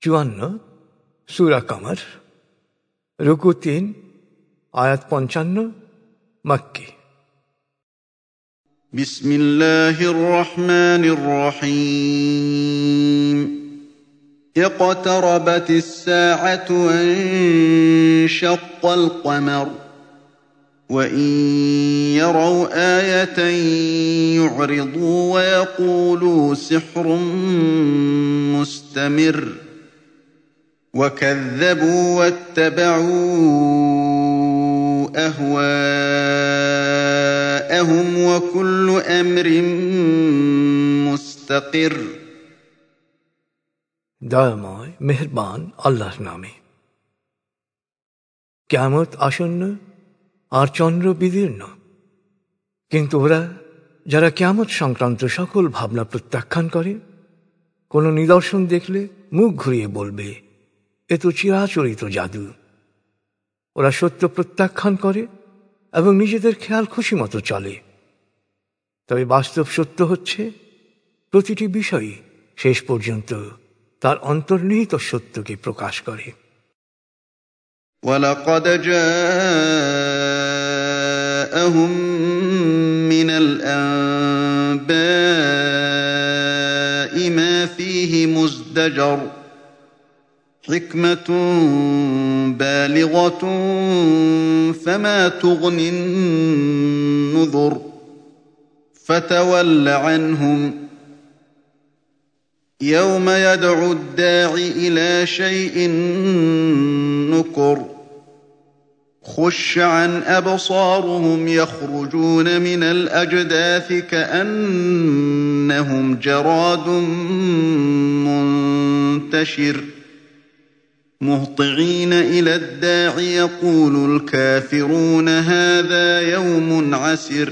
54 সূরা কমর রুকু 3 আয়াত 55 মক্কি। বিসমিল্লাহির রহমানির রহিম। ইকতারাবাতিস সাআতু ওয়ানশাক্কাল কমর وإن يروا آية يعرضوا ويقولوا سحر مستمر وكذبوا واتبعوا أهواءهم وكل أمر مستقر। দয়াময় মেহেরবান আল্লাহর নামে। কিয়ামত আসন্ন আর চন্দ্র বিদীর্ণ, কিন্তু ওরা যারা কিয়ামত সংক্রান্ত সকল ভাবনা প্রত্যাখ্যান করে কোনো নিদর্শন দেখলে মুখ ঘুরিয়ে বলবে এ তো চিরাচরিত জাদু। ওরা সত্য প্রত্যাখ্যান করে এবং নিজেদের খেয়াল খুশি মতো চলে। তবে বাস্তব সত্য হচ্ছে প্রতিটি বিষয়ই শেষ পর্যন্ত তার অন্তর্নিহিত সত্যকে প্রকাশ করে। وَلَقَدْ جَاءَهُم مِّنَ الْأَنبَاءِ مَا فِيهِ مُزْدَجَرٌ حِكْمَةٌ بَالِغَةٌ فَمَا تُغْنِ النُّذُرُ فَتَوَلَّ عَنْهُمْ يَوْمَ يَدْعُ الدَّاعِ إِلَىٰ شَيْءٍ نُّكُرٍ خُشَّ عَنْ أَبْصَارُهُمْ يَخْرُجُونَ مِنَ الْأَجْدَاثِ كَأَنَّهُمْ جَرَادٌ مُّنتَشِرٌ مُهْطِعِينَ إِلَى الدَّاعِ يَقُولُ الْكَافِرُونَ هَٰذَا يَوْمٌ عَسِرٌ।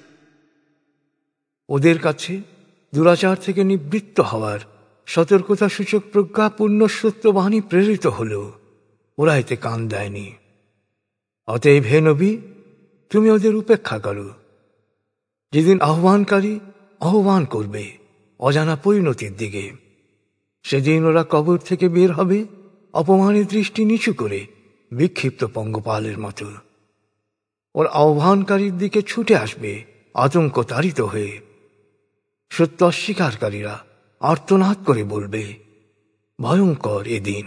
ওদের কাছে দুরাচার থেকে নিবৃত্ত হওয়ার সতর্কতাসূচক প্রজ্ঞাপূর্ণ সত্যবাণী প্রেরিত হলেও ওরা এতে কান দেয়নি। অতএব হে নবী, তুমি ওদের উপেক্ষা করো। যেদিন আহ্বানকারী আহ্বান করবে অজানা পরিণতির দিকে, সেদিন ওরা কবর থেকে বের হবে অপমানের দৃষ্টি নিচু করে বিক্ষিপ্ত পঙ্গপালের মতো। ওর আহ্বানকারীর দিকে ছুটে আসবে আতঙ্ক তাড়িত হয়ে। সত্য অস্বীকারীরা আর্তনাদ করে বলবে ভয়ঙ্কর এদিন।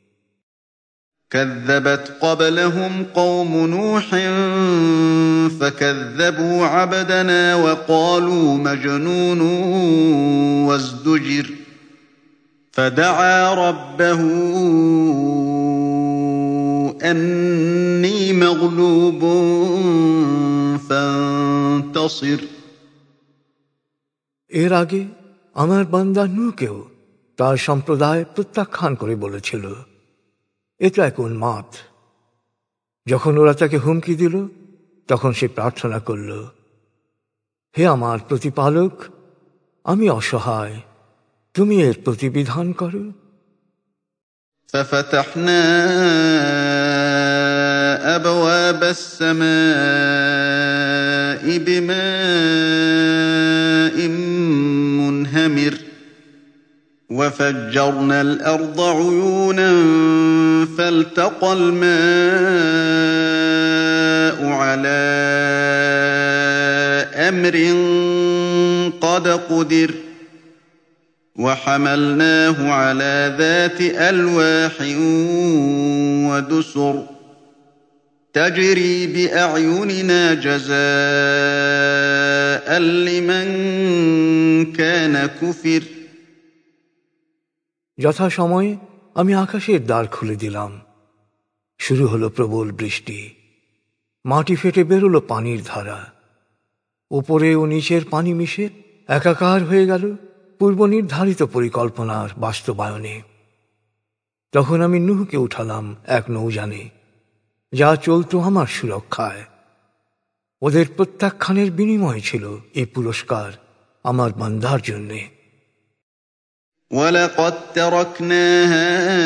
كذبت قبلهم قوم نوح فكذبوا عبدنا وقالوا مجنون وازدجر فدعا ربه أني مغلوب فانتصر। এর আগে আমার বান্দা নূহকেও তার সম্প্রদায় প্রত্যাখ্যান করে বলেছিল এ তো এক উন্মাদ। যখন ওরা তাকে হুমকি দিল তখন সে প্রার্থনা করল, হে আমার প্রতিপালক, আমি অসহায়, তুমি এর প্রতিবিধান করো। ففتحنا أبواب السماء بماء منهمر وفجرنا الأرض عيونا فالتقى الماء على أمر قد قدر وحملناه على ذات ألواح ودسر تجري بأعيننا جزاء لمن كان كفر। যথাসময়ে আমি আকাশের দ্বার খুলে দিলাম, শুরু হলো প্রবল বৃষ্টি, মাটি ফেটে বেরোলো পানির ধারা, উপরে ও নিচের পানি মিশে একাকার হয়ে গেল পূর্ব নির্ধারিত পরিকল্পনার বাস্তবায়নে। তখন আমি নূহকে উঠালাম এক নৌযানে, যা চলত আমার সুরক্ষায়। ওদের প্রত্যাখ্যানের বিনিময় ছিল এই পুরস্কার আমার বান্দার জন্যে। وَلَقَدْ تَرَكْنَاهَا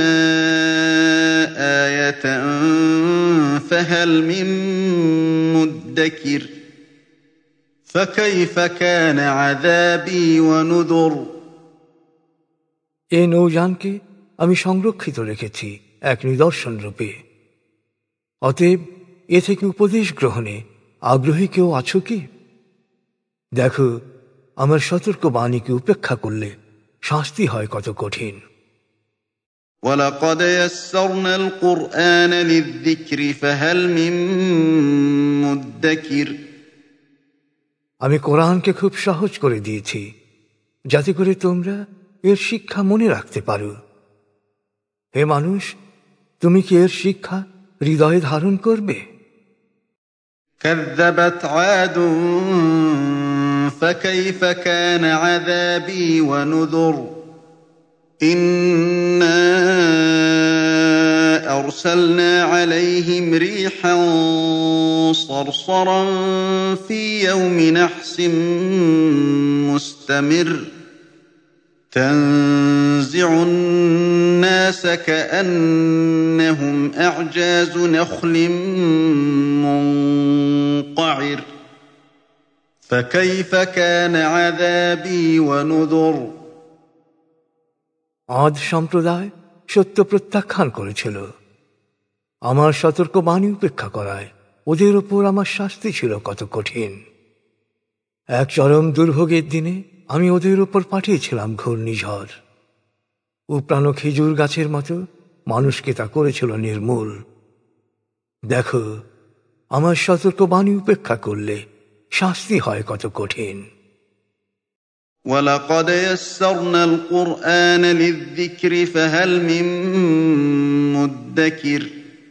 آيَةً فَهَلْ مِن مُّدَّكِرٍ فَكَيْفَ كَانَ عَذَابِي وَنُذُرِ। এই নৌযানকে আমি সংরক্ষিত রেখেছি এক নিদর্শন রূপে। অতএব এ থেকে উপদেশ গ্রহণে আগ্রহী কেউ আছো কি? দেখো, আমার সতর্ক বাণীকে উপেক্ষা করলে শাস্তি হয় কত কঠিন। وَلَقَدْ يَسَّرْنَا الْقُرْآنَ لِلذِّكْرِ فَهَلْ مِن مُّدَّكِرٍ। আমি কোরআনকে খুব সহজ করে দিয়েছি যাতে করে তোমরা এর শিক্ষা মনে রাখতে পারো। হে মানুষ, তুমি কি এর শিক্ষা হৃদয়ে ধারণ করবে? كَذَّبَتْ عَادٌ فَكَيْفَ كَانَ عَذَابِي وَنُذُرِ إِنَّا أَرْسَلْنَا عَلَيْهِمْ رِيحًا صَرْصَرًا فِي يَوْمِ نَحْسٍ مُّسْتَمِرٍّ تَنزِعُ النَّاسَ كَأَنَّهُمْ أَعْجَازُ نَخْلٍ مُّنقَعِرٍ فَكَيْفَ كَانَ عَذَابِي وَنُذُرِ। আদ সম্প্রদায় সত্য প্রত্যাখ্যান করেছিল। আমার সতর্ক বাণী উপেক্ষা করায় ওদের ওপর আমার শাস্তি ছিল কত কঠিন। এক চরম দুর্ভোগের দিনে আমি ওদের ওপর পাঠিয়েছিলাম ঘূর্ণিঝড়। উপড়ানো খেজুর গাছের মতো মানুষকে তা করেছিল নির্মূল। দেখো, আমার সতর্ক বাণী উপেক্ষা করলে শাস্তি হয় কত কঠিন। وَلَقَدْ يَسَّرْنَا الْقُرْآنَ لِلذِّكْرِ فَهَلْ مِن مُّدَّكِرٍ।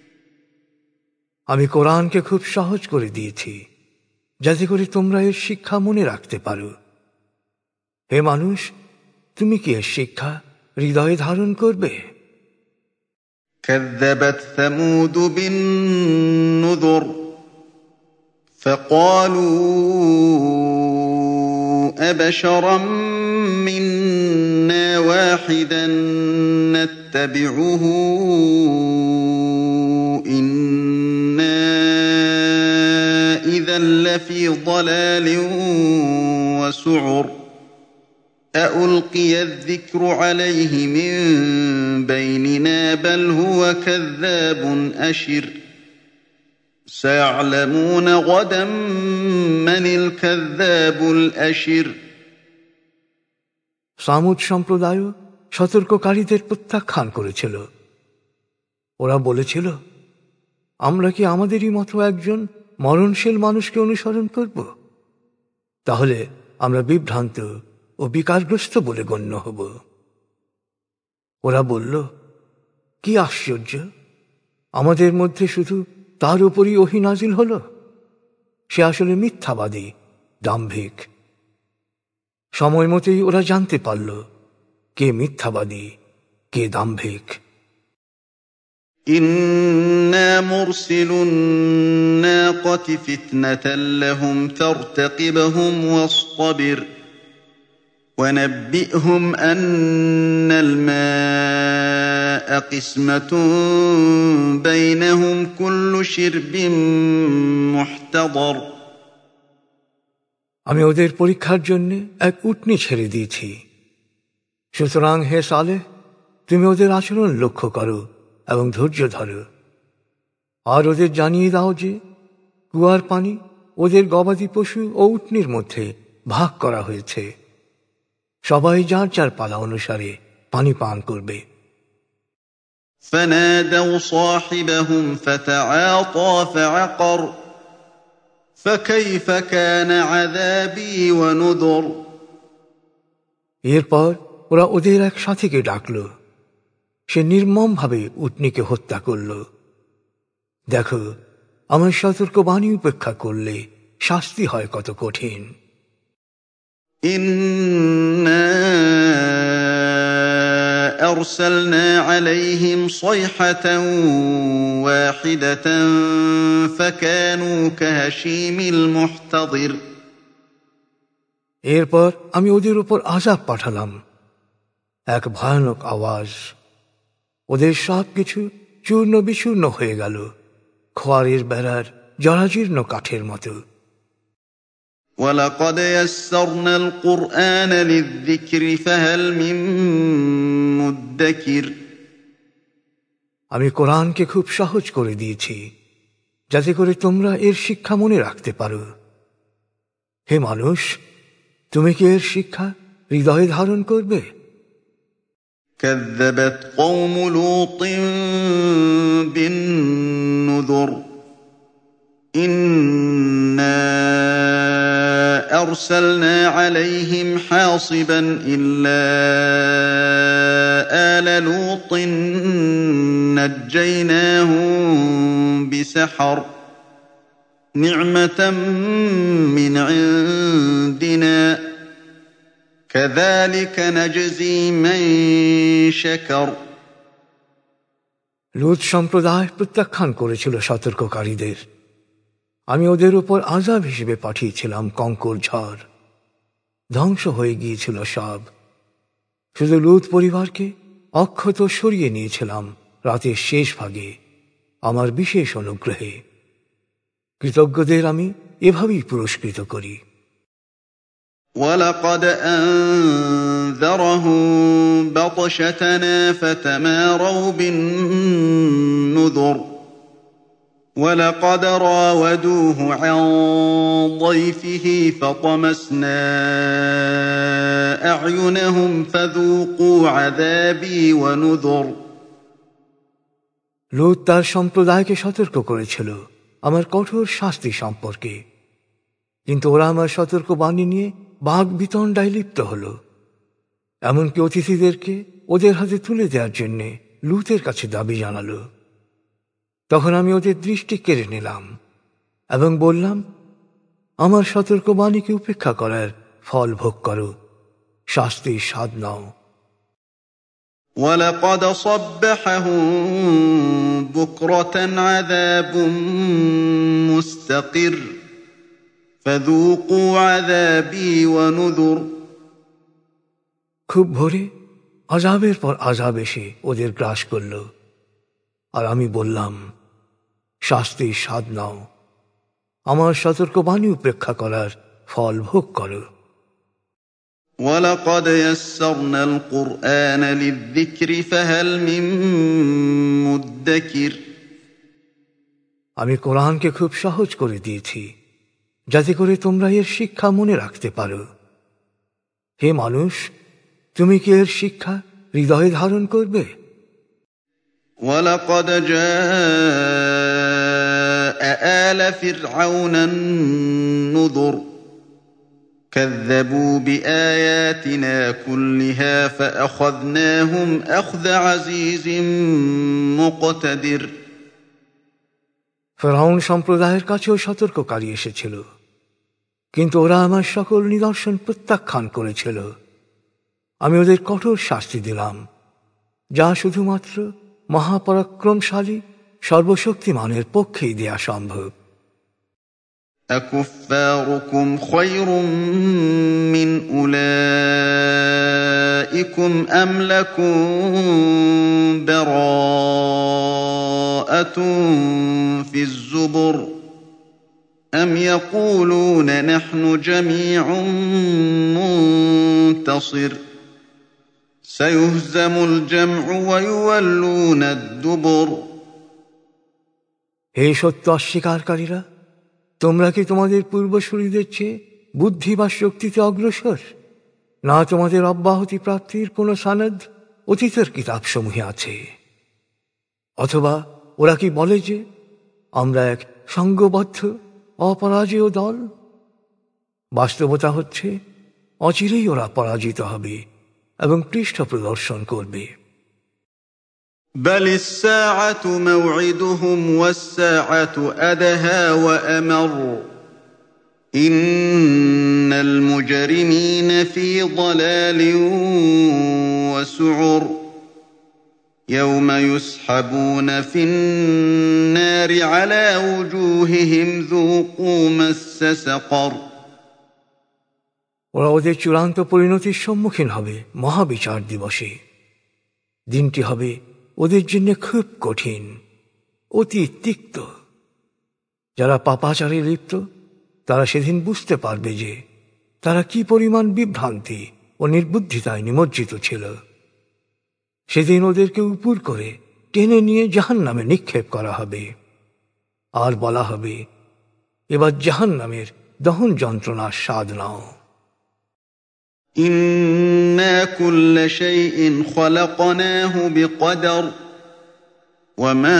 আমি কোরআনকে খুব সহজ করে দিয়েছি যাতে করে তোমরা এর শিক্ষা মনে রাখতে পারো। হে মানুষ, তুমি কি এর শিক্ষা হৃদয়ে ধারণ করবে? كَذَّبَتْ ثَمُودُ بِالنُّذُرِ فَقَالُوا أَبَشَرًا مِّنَّا وَاحِدًا نَّتَّبِعُهُ إِنَّا إِذًا لَّفِي ضَلَالٍ وَسُعُرٍ أَأُلْقِيَ الذِّكْرُ عَلَيْهِ مِن بَيْنِنَا بَلْ هُوَ كَذَّابٌ أَشِرٌ سَيَعْلَمُونَ غَدًا مَّنِ الْكَذَّابُ الْأَشِرُ। সামুদ সম্প্রদায়ও সতর্ককারীদের প্রত্যাখ্যান করেছিল। ওরা বলেছিল, আমরা কি আমাদেরই মতো একজন মরণশীল মানুষকে অনুসরণ করব? তাহলে আমরা বিভ্রান্ত ও বিকারগ্রস্ত বলে গণ্য হব। ওরা বলল, কি আশ্চর্য, আমাদের মধ্যে শুধু তার উপরই ওহী নাজিল হল। সে আসলে মিথ্যাবাদী, দাম্ভিক। সময় মতেই ওরা জানতে পারল কে মিথ্যাবাদী, কে দাম্ভিক। إِنَّا مُرْسِلُو النَّاقَةِ فِتْنَةً لَّهُمْ فَارْتَقِبْهُمْ وَاصْطَبِرْ وَنَبِّئْهُمْ أَنَّ الْمَاءَ قِسْمَةٌ بَيْنَهُمْ كُلُّ شِرْبٍ مُحْتَضَرٍ। আমি ওদের পরীক্ষার জন্য এক উটনী ছেড়ে দিয়েছি। সুতরাং হে সালেহ, তুমি ওদের আচরণ লক্ষ্য করো এবং ধৈর্য ধরো। আর ওদের জানিয়ে দাও যে কুয়ার পানি ওদের গবাদি পশু ও উটনীর মধ্যে ভাগ করা হয়েছে। সবাই যার যার পালা অনুসারে পানি পান করবে। فَنَادَوْا صَاحِبَهُمْ فَتَعَاطَىٰ فَعَقَرَ فَكَيْفَ كَانَ عَذَابِي وَنُذُرِ। এরপর ওরা ওদের এক সাথীকে ডাকল। সে নির্মমভাবে উটনীকে হত্যা করল। দেখো, আমার সতর্ক বাণী উপেক্ষা করলে শাস্তি হয় কত কঠিন। إِنَّا أَرْسَلْنَا عَلَيْهِمْ صَيْحَةً وَاحِدَةً فَكَانُوا كَهَشِيمِ الْمُحْتَظِرِ। এরপর আমি ওদের উপর আযাব পাঠালাম, এক ভয়ানক আওয়াজ। ওদের সব কিছু চূর্ণ বিচূর্ণ হয়ে গেল, খোয়ারের বেড়ার জরাজীর্ণ কাঠের মতো। وَلَقَدْ يَسَّرْنَا الْقُرْآنَ لِلذِّكْرِ فَهَلْ مِن مُّدَّكِرٍ আমি কোরআনকে খুব সহজ করে দিয়েছি, যাতে করে তোমরা এর শিক্ষা মনে রাখতে পারো। হে মানুষ, তুমি কি এর শিক্ষা হৃদয়ে ধারণ করবে? كذبت قوم لوط بالنذر إنا أرسلنا عليهم حاصبا إلا آل لوط نجيناهم بسحر نعمة من عندنا كذلك نجزي من شكر। লূত সম্প্রদায় প্রত্যাখ্যান করেছিল সতর্ককারীদের। আমি ওদের উপর আযাব হিসেবে পাঠিয়েছিলাম কঙ্কর ঝড়। ধ্বংস হয়ে গিয়েছিল সব। শুধু লূত পরিবারকে অক্ষত সরিয়ে নিয়েছিলাম রাতের শেষ ভাগে আমার বিশেষ অনুগ্রহে। কৃতজ্ঞদের আমি এভাবেই পুরস্কৃত করি। وَلَقَدْ أَنذَرَهُم بَطْشَتَنَا فَتَمَارَوْا بِالنُّذُرِ وَلَقَدْ رَاوَدُوهُ عَن ضَيْفِهِ فَطَمَسْنَا أَعْيُنَهُمْ فَذُوقُوا عَذَابِي وَنُذُرِ। লূত তার সম্প্রদায়কে সতর্ক করেছিল আমার কঠোর শাস্তি সম্পর্কে, কিন্তু ওরা আমার সতর্ক বাণী নিয়ে বাঘ বিতণ্ডায় লিপ্ত হল। এমনকি অতিথিদেরকে ওদের হাতে তুলে দেওয়ার জন্য লূতের কাছে দাবি জানাল। তখন আমি ওদের দৃষ্টি কেড়ে নিলাম এবং বললাম, আমার সতর্ক বাণীকে উপেক্ষা করার ফল ভোগ করো, শাস্তির স্বাদ নাও। وَلَقَدْ صَبَّحَهُم بُكْرَةً عَذَابٌ مُّسْتَقِرٌّ فَذُوقُوا عَذَابِي وَنُذُرِ। খুব ভোরে আযাবের পর আযাব এসে ওদের গ্রাস করল, আর আমি বললাম, শাস্তির স্বাদ নাও, আমার সতর্ক বাণী উপেক্ষা করার ফল ভোগ করো। وَلَقَدْ يَسَّرْنَا الْقُرْآنَ لِلذِّكْرِ فَهَلْ مِن مُّدَّكِرٍ। আমি কোরআনকে খুব সহজ করে দিয়েছি, যাতে করে তোমরা এর শিক্ষা মনে রাখতে পারো। হে মানুষ, তুমি কি এর শিক্ষা হৃদয়ে ধারণ করবে? وَلَقَدْ جَاءَ آلَ فِرْعَوْنَ النُّذُرُ كَذَّبُوا بِآيَاتِنَا كُلِّهَا فَأَخَذْنَاهُمْ أَخْذَ عَزِيزٍ مُّقْتَدِرٍ। ফিরআউন সম্প্রদায়ের কাছেও সতর্ককারী এসেছিল, কিন্তু ওরা আমার সকল নিদর্শন প্রত্যাখ্যান করেছিল। আমি ওদের কঠোর শাস্তি দিলাম, যা শুধুমাত্র মহাপরাক্রমশালী সর্বশক্তিমানের পক্ষেই দেয়া সম্ভব। أَكُفَّارُكُمْ خَيْرٌ مِّنْ أُولَٰئِكُمْ أَمْ لَكُمْ بَرَاءَةٌ فِي الزُّبُرِ أَمْ يَقُولُونَ نَحْنُ جَمِيعٌ مُّنتَصِرٌ سَيُهْزَمُ الْجَمْعُ وَيُوَلُّونَ الدُّبُرَ। হে সত্য অস্বীকারীরা, তোমরা কি তোমাদের পূর্বসূরীদের চেয়ে বুদ্ধি বা শক্তিতে অগ্রসর? না তোমাদের অব্যাহতি প্রাপ্তির কোন সনদ অতীতের কিতাবসমূহে আছে? অথবা ওরা কি বলে যে আমরা এক সঙ্গবদ্ধ অপরাজেয় দল? বাস্তবতা হচ্ছে অচিরেই ওরা পরাজিত হবে এবং পৃষ্ঠ প্রদর্শন করবে। بل الساعة موعدهم والساعة أدهى وأمر إن المجرمين في ضلال وسعر يوم يسحبون في النار على وجوههم ذوقوا مس سقر। ওরা ওদের চূড়ান্ত পরিণতির সম্মুখীন হবে মহাবিচার দিবসে। দিনটি হবে ওদের জন্য খুব কঠিন, অতি তিক্ত। যারা পাপাচারে লিপ্ত তারা সেদিন বুঝতে পারবে যে তারা কি পরিমাণ বিভ্রান্তি ও নির্বুদ্ধিতায় নিমজ্জিত ছিল। সেদিন ওদেরকে উপর করে টেনে নিয়ে জাহান্নামে নিক্ষেপ করা হবে। আর বলা হবে, এবার জাহান্নামের দহন যন্ত্রণার স্বাদ নাও। ইন্না কুল্লা শাইইন খালাকনাহু বিকদর ওয়া মা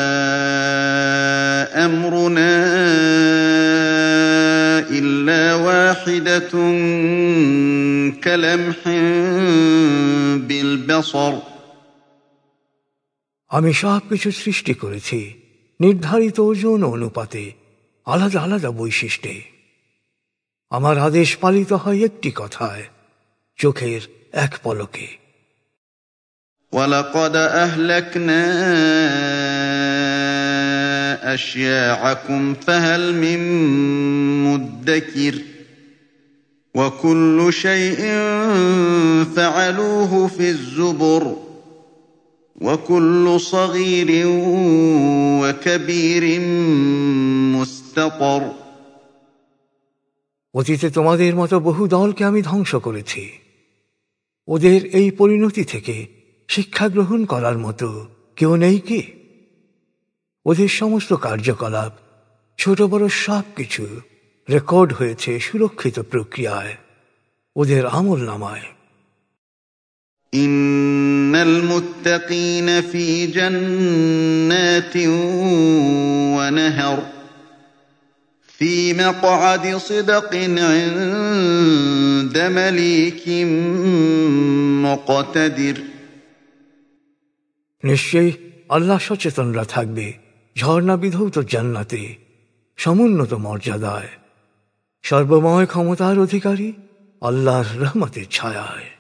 আমরুনা ইল্লা ওয়াহিদাতুন কালামহিন বিল বাসর। আমি সব কিছু সৃষ্টি করেছি নির্ধারিত ওজন অনুপাতে, আলাদা আলাদা বৈশিষ্ট্যে। আমার আদেশ পালিত হয় একটি কথায়, চোখের এক পলকে। ওয়ালাকাদ আহলাকনা আশয়াআকুম ফাহাল মিন মুদ্দাকির ওয়া কুল্লু শাইইন ফাআলুহু ফিজ যুবুর ওয়া কুল্লু সগীরিন ওয়া কাবীরিন মুস্তাতর। অতীতে তোমাদের মতো বহু দলকে আমি ধ্বংস করেছি। ওদের এই পরিণতি থেকে শিক্ষা গ্রহণ করার মতো কেউ নেই কি? ওদের সমস্ত কার্যকলাপ, ছোট বড় সব কিছু রেকর্ড হয়েছে সুরক্ষিত প্রক্রিয়ায়, ওদের আমল নামায়। ইন্নাল মুত্তাকিনা ফি জান্নাতিন ওয়া নাহার ফি মাকআদি সিদকিন ইনদা মালিকিন মুকতাদির। নিশ্চয়ই আল্লাহ সচেতনরা থাকবে ঝর্ণা বিধৌত জান্নাতে, সমুন্নত মর্যাদায়, সর্বময় ক্ষমতার অধিকারী আল্লাহর রহমতের ছায়ায়।